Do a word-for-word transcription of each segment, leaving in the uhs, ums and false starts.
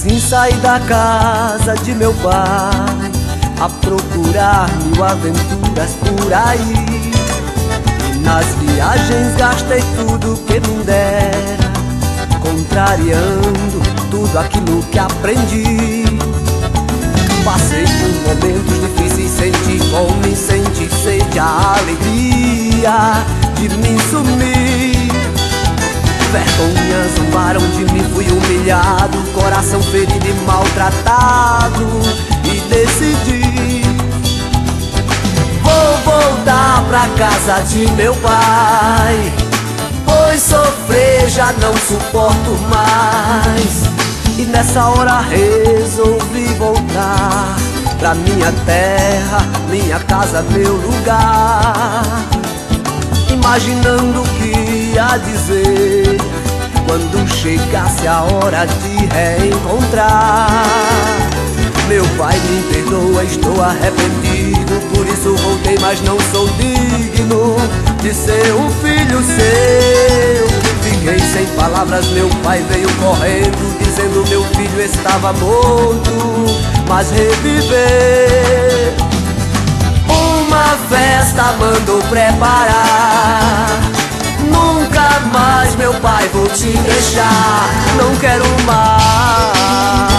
assim saí da casa de meu pai a procurar mil aventuras por aí. E nas viagens gastei tudo que me dera, contrariando tudo aquilo que aprendi. Passei por momentos difíceis, senti fome, senti sede, a alegria de me sumir. Vergonhas zombaram de mim, fui humilhado, coração ferido e maltratado. E decidi, vou voltar pra casa de meu pai, pois sofrer já não suporto mais. E nessa hora resolvi voltar pra minha terra, minha casa, meu lugar, imaginando o que ia dizer quando chegasse a hora de reencontrar. Meu pai, me perdoa, estou arrependido, por isso voltei, mas não sou digno de ser um filho seu. Fiquei sem palavras, meu pai veio correndo, dizendo meu filho estava morto, mas reviveu. Uma festa mandou preparar, nunca mais, meu pai, vou te deixar, não quero mais.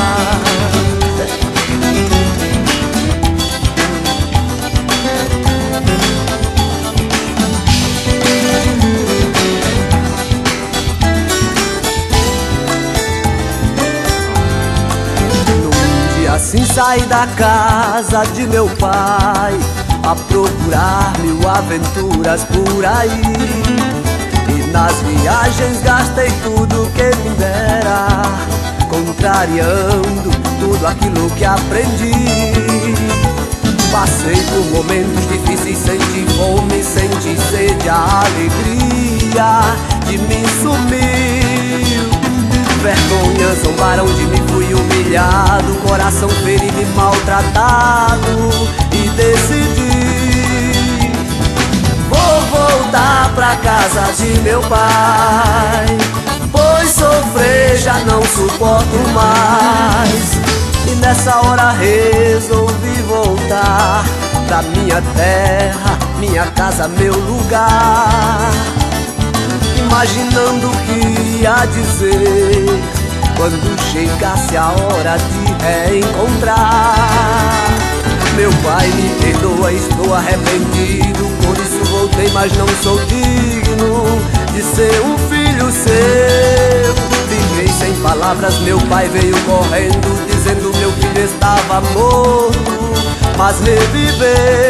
Assim saí da casa de meu pai a procurar mil aventuras por aí. E nas viagens gastei tudo que me dera, contrariando tudo aquilo que aprendi. Passei por momentos difíceis, senti fome, senti sede, a alegria de me sumir. Vergonhas zombaram de mim, fui humilhado, coração ferido e maltratado. E decidi, vou voltar pra casa de meu pai, pois sofrer já não suporto mais. E nessa hora resolvi voltar pra minha terra, minha casa, meu lugar, imaginando o que ia dizer quando chegasse a hora de reencontrar. Meu pai, me perdoa, estou arrependido, por isso voltei, mas não sou digno de ser um filho seu. Fiquei sem palavras, meu pai veio correndo, dizendo meu filho estava morto, mas reviveu.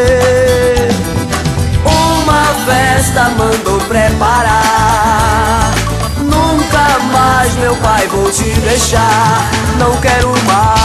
Uma festa mandou preparar, nunca mais, meu pai, vou te deixar, não quero mais.